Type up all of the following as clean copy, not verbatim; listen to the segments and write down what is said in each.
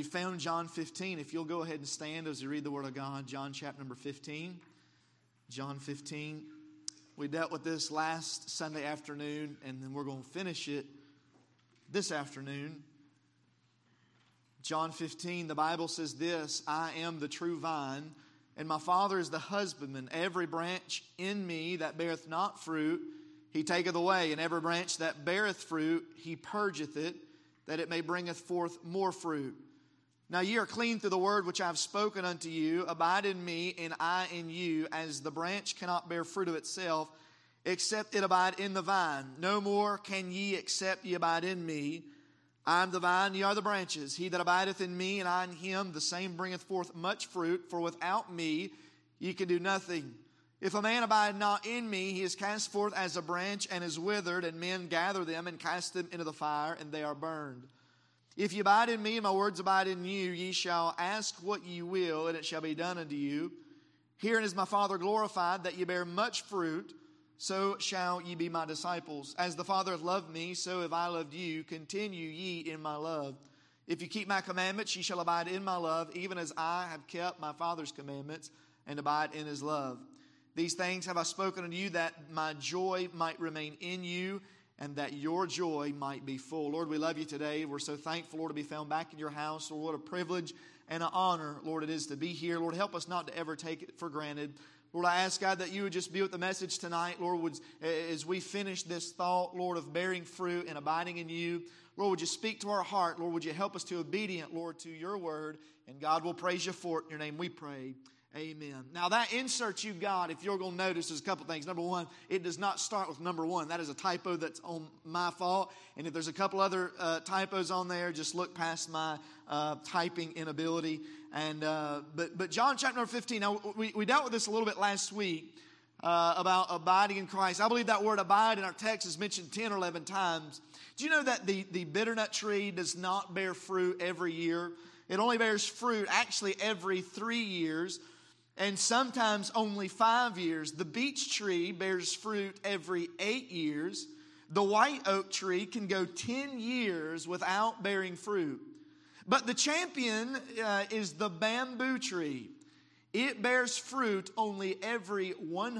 found John 15. If you'll go ahead and stand as we read the Word of God. John chapter number 15. John 15. We dealt with this last Sunday afternoon, and then we're going to finish it this afternoon. John 15, the Bible says this, I am the true vine, and my Father is the husbandman. Every branch in me that beareth not fruit, He taketh away. And every branch that beareth fruit, He purgeth it, that it may bringeth forth more fruit. Now ye are clean through the word which I have spoken unto you. Abide in me, and I in you, as the branch cannot bear fruit of itself, except it abide in the vine. No more can ye, except ye abide in me. I am the vine, ye are the branches. He that abideth in me, and I in him, the same bringeth forth much fruit. For without me ye can do nothing. If a man abide not in me, he is cast forth as a branch, and is withered, and men gather them, and cast them into the fire, and they are burned. If ye abide in me, and my words abide in you, ye shall ask what ye will, and it shall be done unto you. Herein is my Father glorified, that ye bear much fruit, so shall ye be my disciples. As the Father hath loved me, so have I loved you. Continue ye in my love. If you keep my commandments, ye shall abide in my love, even as I have kept my Father's commandments, and abide in His love. These things have I spoken unto you, that my joy might remain in you, and that your joy might be full. Lord, we love you today. We're so thankful, Lord, to be found back in your house. Lord, what a privilege and an honor, Lord, it is to be here. Lord, help us not to ever take it for granted. Lord, I ask, God, that you would just be with the message tonight. Lord, as we finish this thought, Lord, of bearing fruit and abiding in you, Lord, would you speak to our heart? Lord, would you help us to be obedient, Lord, to your word? And God will praise you for it. In your name we pray. Amen. Now that insert you got, if you're going to notice, there's a couple things. Number one, it does not start with number one. That is a typo that's on my fault. And if there's a couple other typos on there, just look past my typing inability. And but John chapter number 15. Now we dealt with this a little bit last week about abiding in Christ. I believe that word abide in our text is mentioned 10 or 11 times. Do you know that the bitternut tree does not bear fruit every year? It only bears fruit actually every 3 years. And sometimes only 5 years. The beech tree bears fruit every 8 years. The white oak tree can go 10 years without bearing fruit. But the champion is the bamboo tree. It bears fruit only every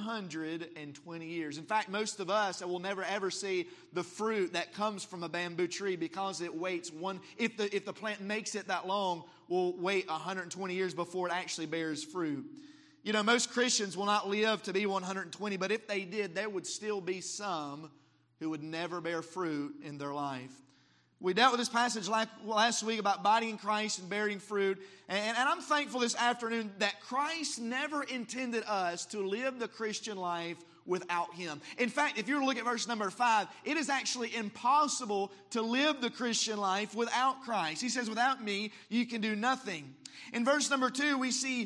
120 years. In fact, most of us will never ever see the fruit that comes from a bamboo tree because it waits if the plant makes it that long, will wait 120 years before it actually bears fruit. You know, most Christians will not live to be 120, but if they did, there would still be some who would never bear fruit in their life. We dealt with this passage last week about abiding in Christ and bearing fruit. And I'm thankful this afternoon that Christ never intended us to live the Christian life without Him. In fact, if you were to look at verse number 5, it is actually impossible to live the Christian life without Christ. He says, without me, you can do nothing. In verse number 2, we see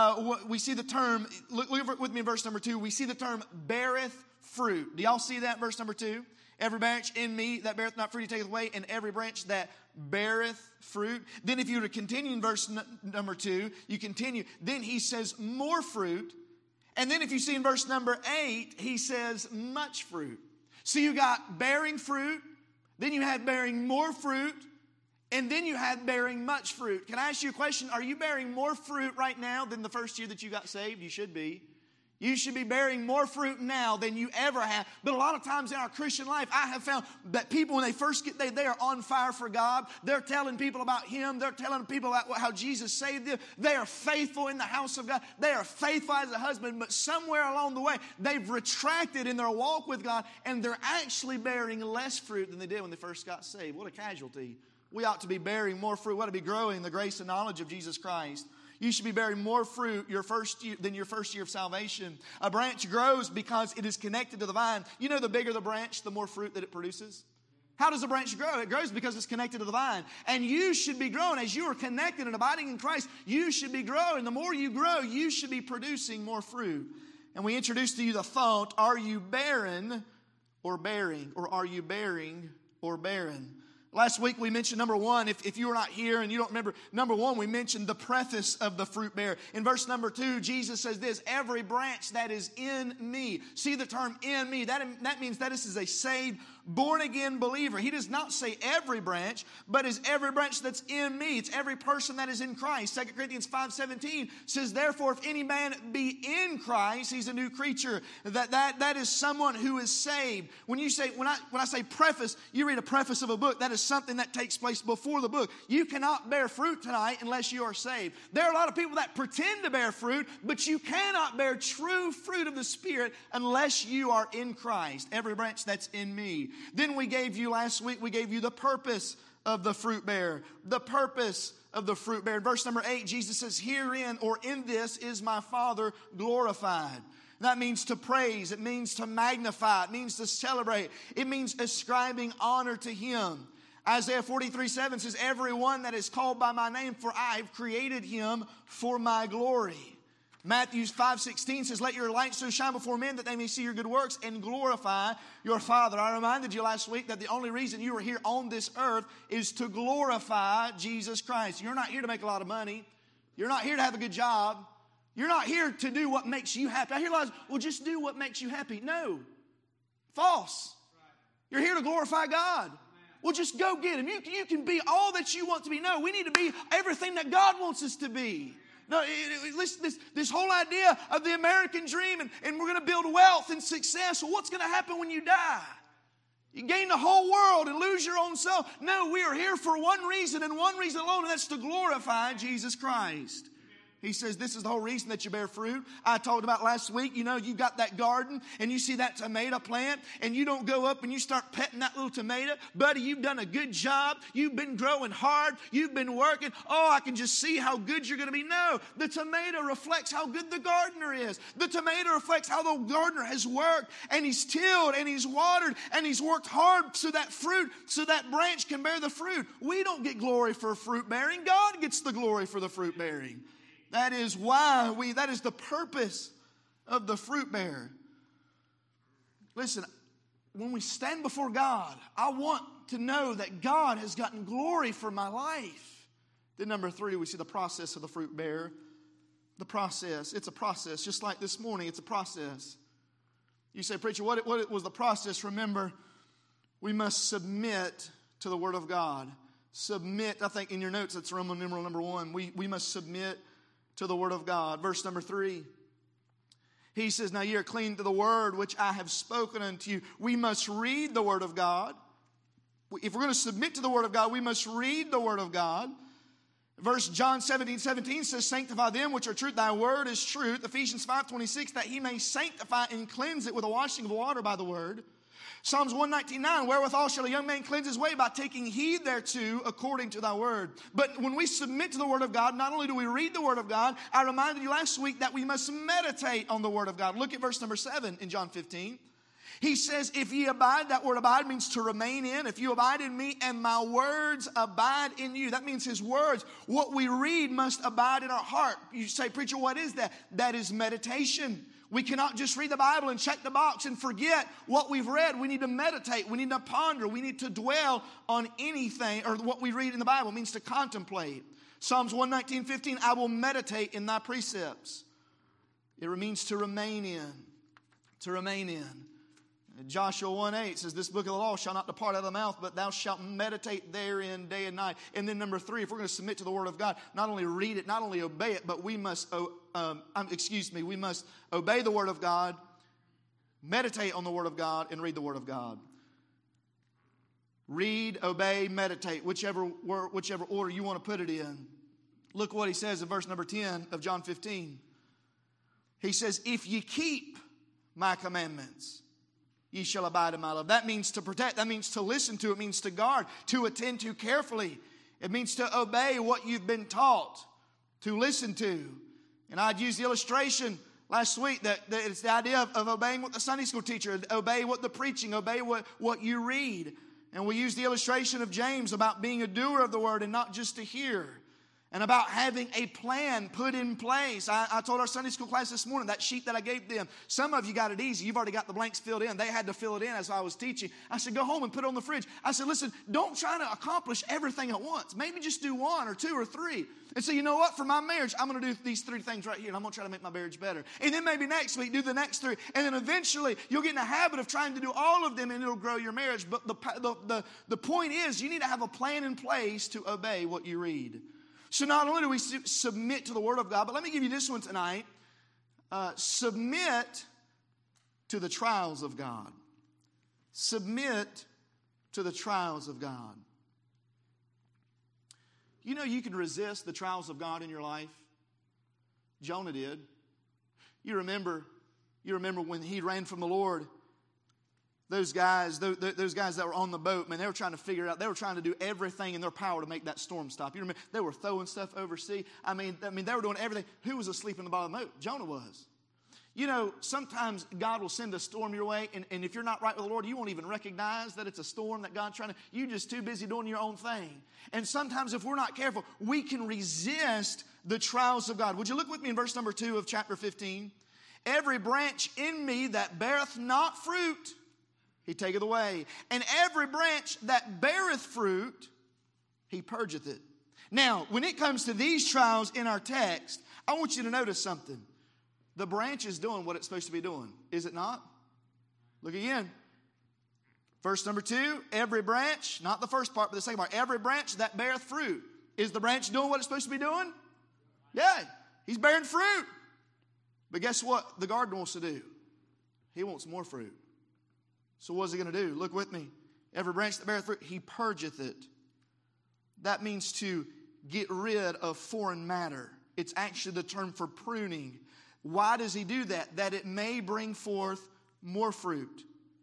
the term, look with me in verse number 2, we see the term beareth fruit. Do y'all see that, verse number 2? Every branch in me that beareth not fruit, He taketh away, and every branch that beareth fruit. Then if you were to continue in verse number 2, you continue. Then He says more fruit. And then if you see in verse number 8, He says much fruit. So you got bearing fruit, then you have bearing more fruit, and then you have bearing much fruit. Can I ask you a question? Are you bearing more fruit right now than the first year that you got saved? You should be. You should be bearing more fruit now than you ever have. But a lot of times in our Christian life, I have found that people, when they first get there, they are on fire for God. They're telling people about Him. They're telling people about how Jesus saved them. They are faithful in the house of God. They are faithful as a husband. But somewhere along the way, they've retracted in their walk with God, and they're actually bearing less fruit than they did when they first got saved. What a casualty. We ought to be bearing more fruit. We ought to be growing in the grace and knowledge of Jesus Christ. You should be bearing more fruit than your first year of salvation. A branch grows because it is connected to the vine. You know, the bigger the branch, the more fruit that it produces. How does a branch grow? It grows because it's connected to the vine. And you should be growing. As you are connected and abiding in Christ, you should be growing. The more you grow, you should be producing more fruit. And we introduce to you the thought, are you barren or bearing? Or are you bearing or barren? Last week we mentioned number 1. If you were not here and you don't remember, number 1, we mentioned the preface of the fruit bearer. In verse number 2, Jesus says this, every branch that is in me. See the term in me. That means that this is a saved born again believer. He does not say every branch, but is every branch that's in me. It's every person that is in Christ. 2 Corinthians 5:17 says, therefore, if any man be in Christ, he's a new creature. That is someone who is saved. When I say preface, you read a preface of a book. That is something that takes place before the book. You cannot bear fruit tonight unless you are saved. There are a lot of people that pretend to bear fruit, but you cannot bear true fruit of the Spirit unless you are in Christ. Every branch that's in me. Then last week, we gave you the purpose of the fruit bearer. The purpose of the fruit bearer. In verse number 8, Jesus says, herein or in this is my Father glorified. That means to praise. It means to magnify. It means to celebrate. It means ascribing honor to Him. Isaiah 43:7 says, everyone that is called by my name, for I have created him for my glory. Matthew 5:16 says, let your light so shine before men that they may see your good works and glorify your Father. I reminded you last week that the only reason you are here on this earth is to glorify Jesus Christ. You're not here to make a lot of money. You're not here to have a good job. You're not here to do what makes you happy. I hear a lot of, well, just do what makes you happy. No. False. You're here to glorify God. Well, just go get Him. You can be all that you want to be. No, we need to be everything that God wants us to be. No, listen, this whole idea of the American dream and we're going to build wealth and success. Well, what's going to happen when you die? You gain the whole world and lose your own soul. No, we are here for one reason and one reason alone, and that's to glorify Jesus Christ. He says this is the whole reason that you bear fruit. I talked about last week, you've got that garden and you see that tomato plant and you don't go up and you start petting that little tomato. Buddy, you've done a good job. You've been growing hard. You've been working. Oh, I can just see how good you're going to be. No, the tomato reflects how good the gardener is. The tomato reflects how the gardener has worked and he's tilled and he's watered and he's worked hard so that branch can bear the fruit. We don't get glory for fruit bearing. God gets the glory for the fruit bearing. That is the purpose of the fruit bearer. Listen, when we stand before God, I want to know that God has gotten glory for my life. Then number 3, we see the process of the fruit bearer. The process. It's a process. Just like this morning, it's a process. You say, preacher, what was the process? Remember, we must submit to the Word of God. Submit, I think in your notes, it's Roman numeral number 1. We must submit to the Word of God. Verse number 3. He says, now ye are clean to the word which I have spoken unto you. We must read the Word of God. If we're going to submit to the Word of God, we must read the Word of God. Verse John 17:17 says, sanctify them which are truth. Thy word is truth. Ephesians 5:26, that He may sanctify and cleanse it with a washing of water by the Word. Psalms 119:9, wherewithal shall a young man cleanse his way? By taking heed thereto according to thy word. But when we submit to the Word of God, not only do we read the Word of God, I reminded you last week that we must meditate on the Word of God. Look at verse number 7 in John 15. He says, if ye abide, that word abide means to remain in. If you abide in me and my words abide in you. That means His words. What we read must abide in our heart. You say, preacher, what is that? That is meditation. We cannot just read the Bible and check the box and forget what we've read. We need to meditate. We need to ponder. We need to dwell on anything, or what we read in the Bible. It means to contemplate. Psalms 119:15, I will meditate in thy precepts. It means to remain in. To remain in. Joshua 1:8 says, this book of the law shall not depart out of the mouth, but thou shalt meditate therein day and night. And then number 3, if we're going to submit to the Word of God, not only read it, not only obey it, but we must we must obey the Word of God, meditate on the Word of God, and read the Word of God. Read, obey, meditate, whichever order you want to put it in. Look what he says in verse number 10 of John 15. He says, if ye keep my commandments, ye shall abide in my love. That means to protect. That means to listen to. It means to guard, to attend to carefully. It means to obey what you've been taught, to listen to. And I'd used the illustration last week that it's the idea of obeying what the Sunday school teacher, obey what the preaching, obey what you read. And we used the illustration of James about being a doer of the word and not just a hearer. and about having a plan put in place. I told our Sunday school class this morning, that sheet that I gave them, some of you got it easy. You've already got the blanks filled in. They had to fill it in as I was teaching. I said, go home and put it on the fridge. I said, listen, don't try to accomplish everything at once. Maybe just do 1 or 2 or 3. And say, you know what? For my marriage, I'm going to do these 3 things right here, and I'm going to try to make my marriage better. And then maybe next week, do the next 3. And then eventually, you'll get in a habit of trying to do all of them, and it'll grow your marriage. But the point is, you need to have a plan in place to obey what you read. So not only do we submit to the Word of God, but let me give you this one tonight. Submit to the trials of God. Submit to the trials of God. You know you can resist the trials of God in your life. Jonah did. You remember when he ran from the Lord. Those guys that were on the boat, man, they were trying to figure it out. They were trying to do everything in their power to make that storm stop. You remember, they were throwing stuff overseas. I mean, they were doing everything. Who was asleep in the bottom of the boat? Jonah was. You know, sometimes God will send a storm your way, and if you're not right with the Lord, you won't even recognize that it's a storm that God's trying to. You're just too busy doing your own thing. And sometimes if we're not careful, we can resist the trials of God. Would you look with me in verse number 2 of chapter 15? Every branch in me that beareth not fruit, He taketh away. And every branch that beareth fruit, He purgeth it. Now, when it comes to these trials in our text, I want you to notice something. The branch is doing what it's supposed to be doing. Is it not? Look again. Verse number 2, every branch, not the first part, but the second part. Every branch that beareth fruit. Is the branch doing what it's supposed to be doing? Yeah, he's bearing fruit. But guess what the gardener wants to do? He wants more fruit. So what's he going to do? Look with me. Every branch that beareth fruit, he purgeth it. That means to get rid of foreign matter. It's actually the term for pruning. Why does he do that? That it may bring forth more fruit.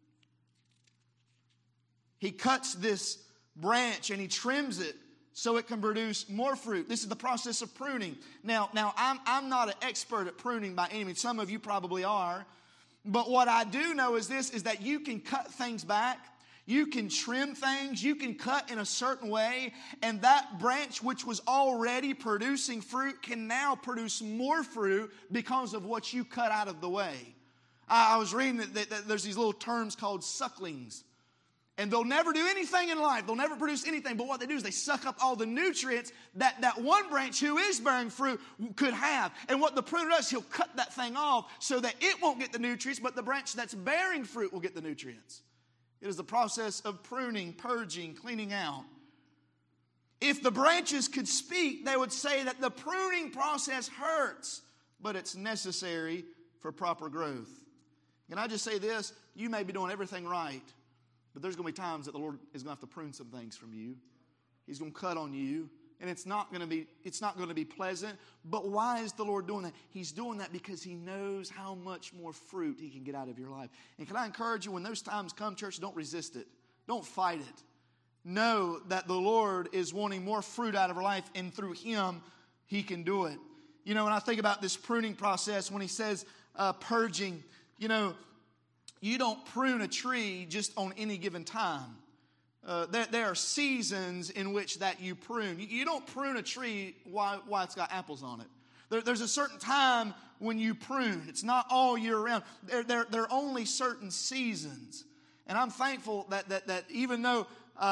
He cuts this branch and he trims it so it can produce more fruit. This is the process of pruning. Now I'm not an expert at pruning by any means. Some of you probably are. But what I do know is this, is that you can cut things back. You can trim things. You can cut in a certain way. And that branch which was already producing fruit can now produce more fruit because of what you cut out of the way. I was reading that there's these little terms called sucklings. And they'll never do anything in life. They'll never produce anything. But what they do is they suck up all the nutrients that one branch who is bearing fruit could have. And what the pruner does, he'll cut that thing off so that it won't get the nutrients, but the branch that's bearing fruit will get the nutrients. It is the process of pruning, purging, cleaning out. If the branches could speak, they would say that the pruning process hurts, but it's necessary for proper growth. Can I just say this? You may be doing everything right, but there's going to be times that the Lord is going to have to prune some things from you. He's going to cut on you. And it's not going to be pleasant. But why is the Lord doing that? He's doing that because He knows how much more fruit He can get out of your life. And can I encourage you, when those times come, church, don't resist it. Don't fight it. Know that the Lord is wanting more fruit out of our life, and through Him, He can do it. You know, when I think about this pruning process, when He says purging, you know, you don't prune a tree just on any given time. There are seasons in which that you prune. You don't prune a tree while it's got apples on it. There's a certain time when you prune. It's not all year round. There are only certain seasons. And I'm thankful that even though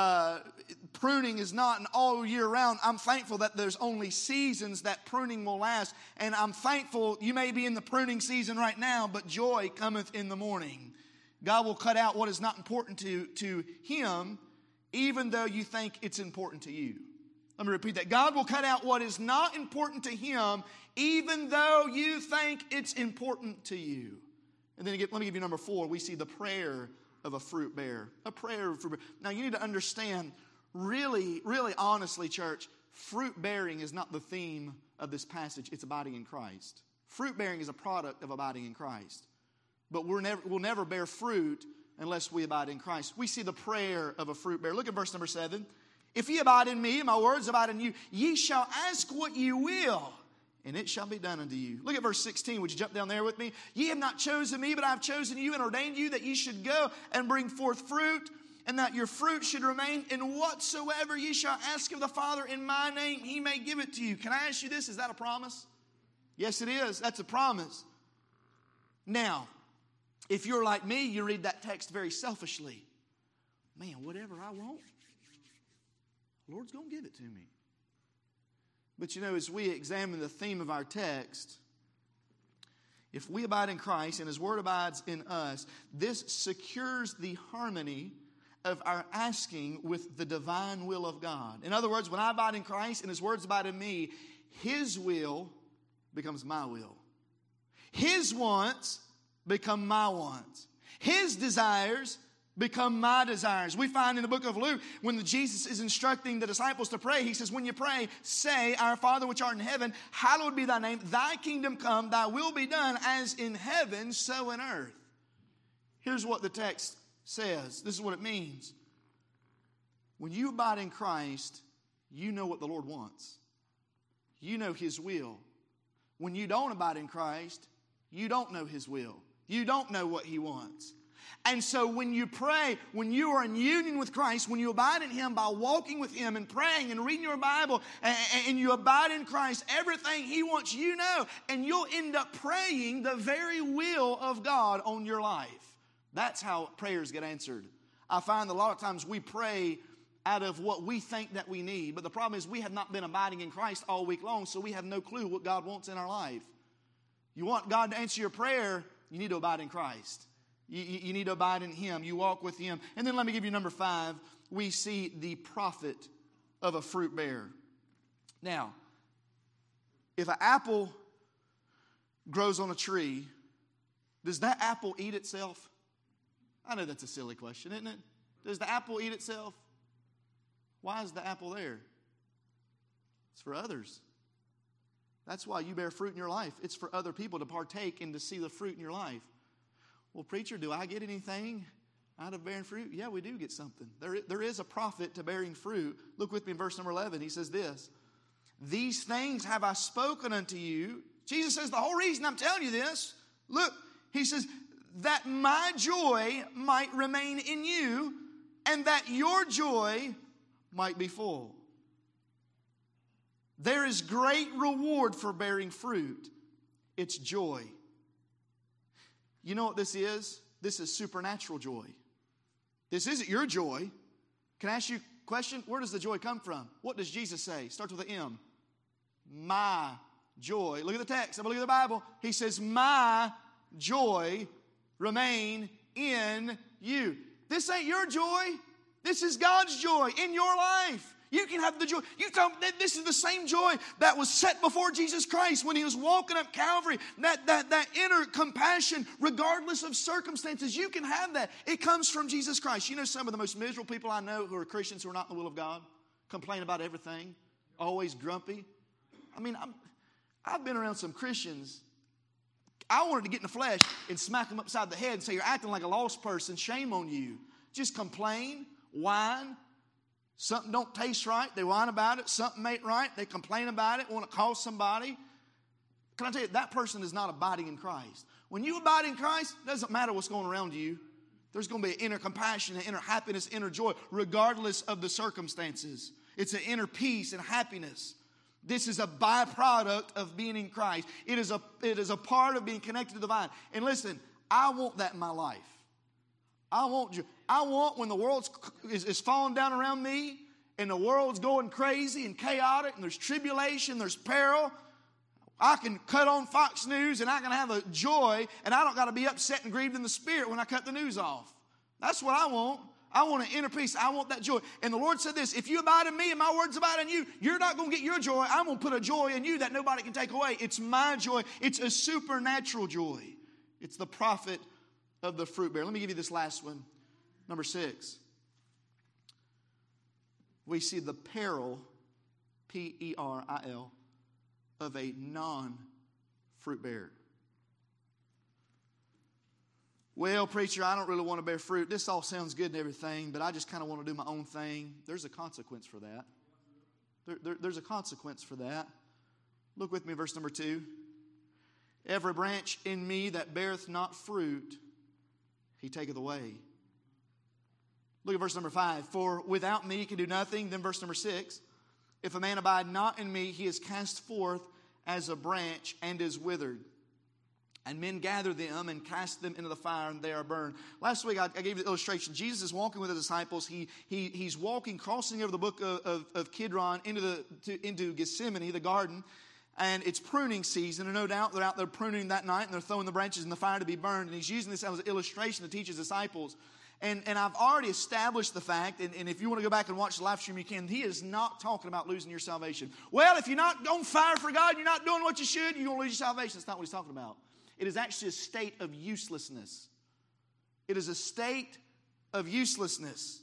pruning is not an all year round, I'm thankful that there's only seasons that pruning will last. And I'm thankful you may be in the pruning season right now, but joy cometh in the morning. God will cut out what is not important to Him, even though you think it's important to you. Let me repeat that. God will cut out what is not important to Him, even though you think it's important to you. And then let me give you number 4. We see the prayer of a fruit bearer. A prayer of a fruit bearer. Now you need to understand, really, really honestly, church, fruit bearing is not the theme of this passage. It's abiding in Christ. Fruit bearing is a product of abiding in Christ. But we'll never bear fruit unless we abide in Christ. We see the prayer of a fruit bearer. Look at verse number 7. If ye abide in me, and my words abide in you, ye shall ask what ye will, and it shall be done unto you. Look at verse 16. Would you jump down there with me? Ye have not chosen me, but I have chosen you and ordained you that ye should go and bring forth fruit, and that your fruit should remain, and whatsoever ye shall ask of the Father in my name, he may give it to you. Can I ask you this? Is that a promise? Yes, it is. That's a promise. Now, if you're like me, you read that text very selfishly. Man, whatever I want, the Lord's going to give it to me. But you know, as we examine the theme of our text, if we abide in Christ and His Word abides in us, this secures the harmony of our asking with the divine will of God. In other words, when I abide in Christ and His words abide in me, His will becomes my will. His wants become my wants. His desires become my desires. We find in the book of Luke, when Jesus is instructing the disciples to pray, He says, when you pray, say, Our Father which art in heaven, hallowed be thy name. Thy kingdom come, thy will be done, as in heaven, so in earth. Here's what the text says. This is what it means. When you abide in Christ, you know what the Lord wants. You know His will. When you don't abide in Christ, you don't know His will. You don't know what He wants. And so when you pray, when you are in union with Christ, when you abide in Him by walking with Him and praying and reading your Bible, and you abide in Christ, everything He wants you know, and you'll end up praying the very will of God on your life. That's how prayers get answered. I find that a lot of times we pray out of what we think that we need. But the problem is we have not been abiding in Christ all week long, so we have no clue what God wants in our life. You want God to answer your prayer, you need to abide in Christ. You need to abide in Him. You walk with Him. And then let me give you number 5. We see the profit of a fruit bearer. Now, if an apple grows on a tree, does that apple eat itself? I know that's a silly question, isn't it? Does the apple eat itself? Why is the apple there? It's for others. That's why you bear fruit in your life. It's for other people to partake and to see the fruit in your life. Well, preacher, do I get anything out of bearing fruit? Yeah, we do get something. There is a profit to bearing fruit. Look with me in verse number 11. He says this, These things have I spoken unto you. Jesus says the whole reason I'm telling you this, look, He says, that my joy might remain in you, and that your joy might be full. There is great reward for bearing fruit. It's joy. You know what this is? This is supernatural joy. This isn't your joy. Can I ask you a question? Where does the joy come from? What does Jesus say? Starts with an M. My joy. Look at the text. Look at the Bible. He says, my joy remain in you. This ain't your joy. This is God's joy in your life. You can have the joy. This is the same joy that was set before Jesus Christ when He was walking up Calvary. That inner compassion, regardless of circumstances, you can have that. It comes from Jesus Christ. You know, some of the most miserable people I know who are Christians who are not in the will of God, complain about everything, always grumpy. I mean, I've been around some Christians. I wanted to get in the flesh and smack them upside the head and say, you're acting like a lost person. Shame on you. Just complain, whine. Something don't taste right, they whine about it. Something ain't right, they complain about it, want to call somebody. Can I tell you, that person is not abiding in Christ. When you abide in Christ, it doesn't matter what's going around you. There's going to be an inner compassion, an inner happiness, inner joy, regardless of the circumstances. It's an inner peace and happiness. This is a byproduct of being in Christ. It is a part of being connected to the vine. And listen, I want that in my life. I want when the world is falling down around me and the world's going crazy and chaotic and there's tribulation, there's peril, I can cut on Fox News and I can have a joy and I don't got to be upset and grieved in the spirit when I cut the news off. That's what I want. I want an inner peace. I want that joy. And the Lord said this, if you abide in me and my words abide in you, you're not going to get your joy. I'm going to put a joy in you that nobody can take away. It's my joy. It's a supernatural joy. It's the profit of the fruit bearer. Let me give you this last one. Number 6. We see the peril, P-E-R-I-L, of a non-fruit bearer. Well, preacher, I don't really want to bear fruit. This all sounds good and everything, but I just kind of want to do my own thing. There's a consequence for that. There's a consequence for that. Look with me, verse number 2. Every branch in me that beareth not fruit, He taketh away. Look at verse number 5. For without me you can do nothing. Then verse number 6. If a man abide not in me, he is cast forth as a branch and is withered. And men gather them and cast them into the fire, and they are burned. Last week I gave you the illustration. Jesus is walking with the disciples. He's walking, crossing over the brook of Kidron into Gethsemane, the garden. And it's pruning season, and no doubt they're out there pruning that night, and they're throwing the branches in the fire to be burned. And he's using this as an illustration to teach his disciples. And I've already established the fact, and if you want to go back and watch the live stream, you can. He is not talking about losing your salvation. Well, if you're not on fire for God, you're not doing what you should, you're going to lose your salvation. That's not what he's talking about. It is actually a state of uselessness. It is a state of uselessness.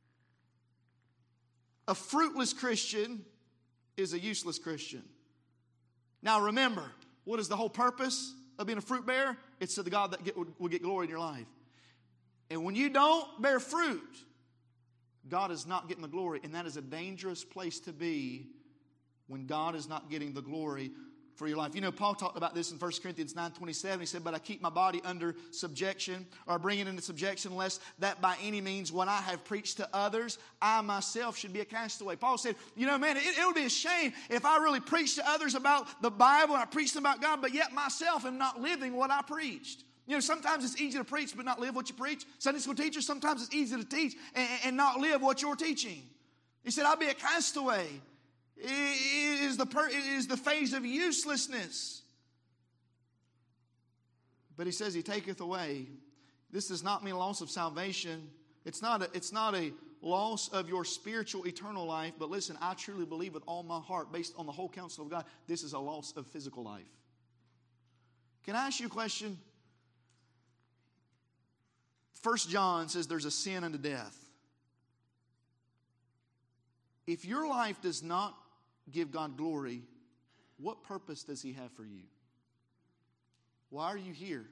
A fruitless Christian is a useless Christian. Now remember, what is the whole purpose of being a fruit bearer? It's so that God will get glory in your life. And when you don't bear fruit, God is not getting the glory. And that is a dangerous place to be when God is not getting the glory for your life. You know, Paul talked about this in 1 Corinthians 9:27. He said, but I keep my body under subjection, or bring it into subjection, lest that by any means what I have preached to others, I myself should be a castaway. Paul said, you know, man, it would be a shame if I really preached to others about the Bible and I preached them about God, but yet myself am not living what I preached. You know, sometimes it's easy to preach but not live what you preach. Sunday school teachers, sometimes it's easy to teach and not live what you're teaching. He said, I'll be a castaway. It is the phase of uselessness. But he says he taketh away. This does not mean a loss of salvation. It's not a loss of your spiritual eternal life. But listen, I truly believe with all my heart, based on the whole counsel of God, this is a loss of physical life. Can I ask you a question? 1 John says there's a sin unto death. If your life does not give God glory, what purpose does He have for you? Why are you here?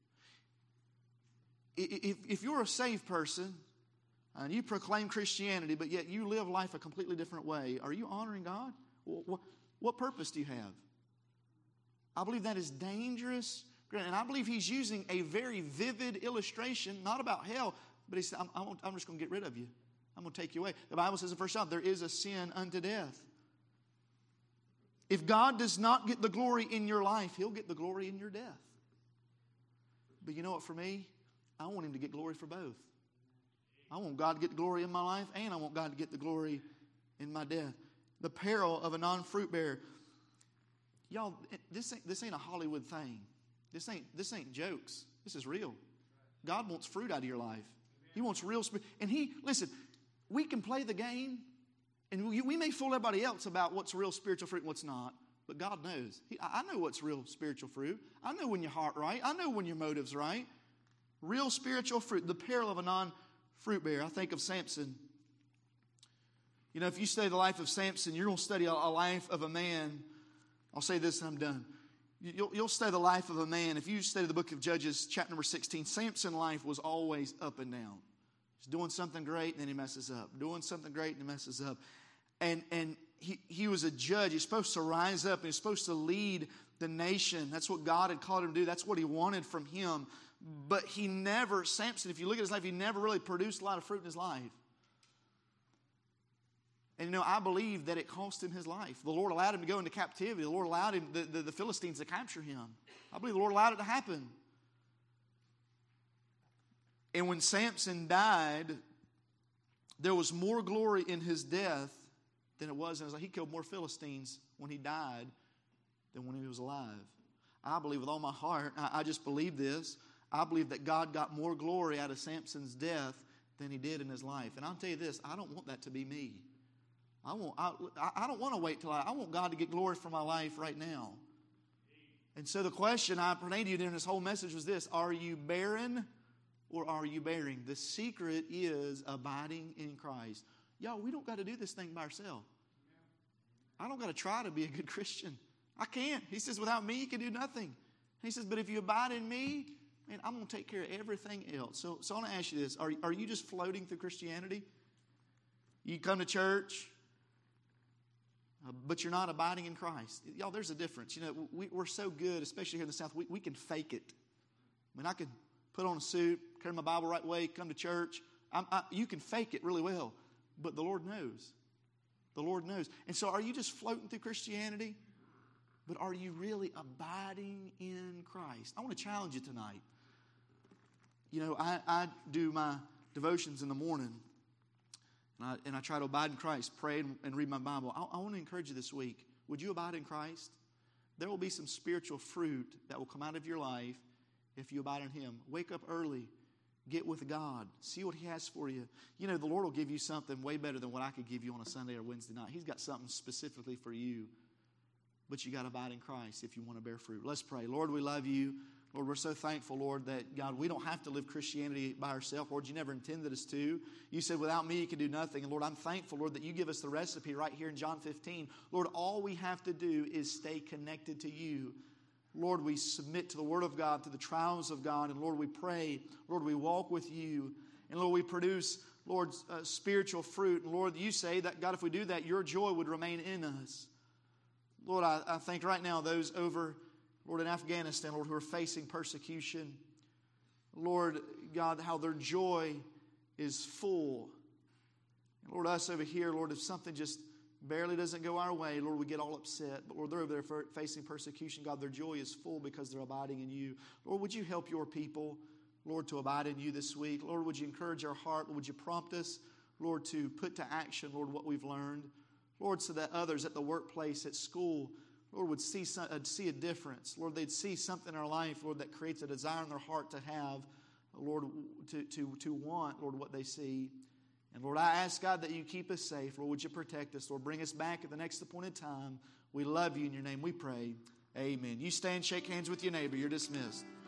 If you're a saved person and you proclaim Christianity, but yet you live life a completely different way, are you honoring God? What purpose do you have? I believe that is dangerous. And I believe he's using a very vivid illustration, not about hell, but he said, I'm just going to get rid of you. I'm going to take you away. The Bible says in 1 John, there is a sin unto death. If God does not get the glory in your life, He'll get the glory in your death. But you know what, for me, I want Him to get glory for both. I want God to get the glory in my life, and I want God to get the glory in my death. The peril of a non-fruit bearer. Y'all, this ain't a Hollywood thing. This ain't jokes. This is real. God wants fruit out of your life. He wants real spirit. And listen, we can play the game, and we may fool everybody else about what's real spiritual fruit and what's not, but God knows. I know what's real spiritual fruit. I know when your heart right. I know when your motive's right. Real spiritual fruit, the peril of a non-fruit bearer. I think of Samson. You know, if you study the life of Samson, you're going to study a life of a man. I'll say this and I'm done. You'll study the life of a man. If you study the book of Judges, chapter number 16, Samson's life was always up and down. He's doing something great, and then he messes up. Doing something great, and he messes up. And he was a judge. He's supposed to rise up, and he's supposed to lead the nation. That's what God had called him to do. That's what He wanted from him. But Samson, if you look at his life, he never really produced a lot of fruit in his life. And, you know, I believe that it cost him his life. The Lord allowed him to go into captivity. The Lord allowed him, the Philistines to capture him. I believe the Lord allowed it to happen. And when Samson died, there was more glory in his death than it was in his life. He killed more Philistines when he died than when he was alive. I believe with all my heart, I just believe this. I believe that God got more glory out of Samson's death than He did in his life. And I'll tell you this, I don't want that to be me. I don't want to wait till I want God to get glory for my life right now. And so the question I pray to you during this whole message was this: are you barren or are you bearing? The secret is abiding in Christ. Y'all, we don't got to do this thing by ourselves. I don't got to try to be a good Christian. I can't. He says, without me, you can do nothing. He says, but if you abide in me, man, I'm going to take care of everything else. So I want to ask you this. Are you just floating through Christianity? You come to church, but you're not abiding in Christ. Y'all, there's a difference. You know, we're so good, especially here in the South, we can fake it. I mean, I could put on a suit, carry my Bible right way, come to church. You can fake it really well, but the Lord knows. The Lord knows. And so are you just floating through Christianity? But are you really abiding in Christ? I want to challenge you tonight. You know, I do my devotions in the morning, and I try to abide in Christ, pray and read my Bible. I want to encourage you this week. Would you abide in Christ? There will be some spiritual fruit that will come out of your life if you abide in Him. Wake up early. Get with God. See what He has for you. You know, the Lord will give you something way better than what I could give you on a Sunday or Wednesday night. He's got something specifically for you. But you got to abide in Christ if you want to bear fruit. Let's pray. Lord, we love you. Lord, we're so thankful, Lord, that, God, we don't have to live Christianity by ourselves. Lord, you never intended us to. You said, without me, you can do nothing. And, Lord, I'm thankful, Lord, that you give us the recipe right here in John 15. Lord, all we have to do is stay connected to you. Lord, we submit to the Word of God, to the trials of God. And, Lord, we pray. Lord, we walk with you. And, Lord, we produce, Lord, spiritual fruit. And, Lord, you say that, God, if we do that, your joy would remain in us. Lord, I think right now those over, Lord, in Afghanistan, Lord, who are facing persecution. Lord, God, how their joy is full. And Lord, us over here, Lord, if something just barely doesn't go our way, Lord, we get all upset. But Lord, they're over there facing persecution. God, their joy is full because they're abiding in you. Lord, would you help your people, Lord, to abide in you this week? Lord, would you encourage our heart? Would you prompt us, Lord, to put to action, Lord, what we've learned? Lord, so that others at the workplace, at school, Lord, would see a difference. Lord, they'd see something in our life, Lord, that creates a desire in their heart to have, Lord, to want, Lord, what they see. And Lord, I ask, God, that you keep us safe. Lord, would you protect us? Lord, bring us back at the next appointed time. We love you. In your name we pray. Amen. You stand, shake hands with your neighbor. You're dismissed.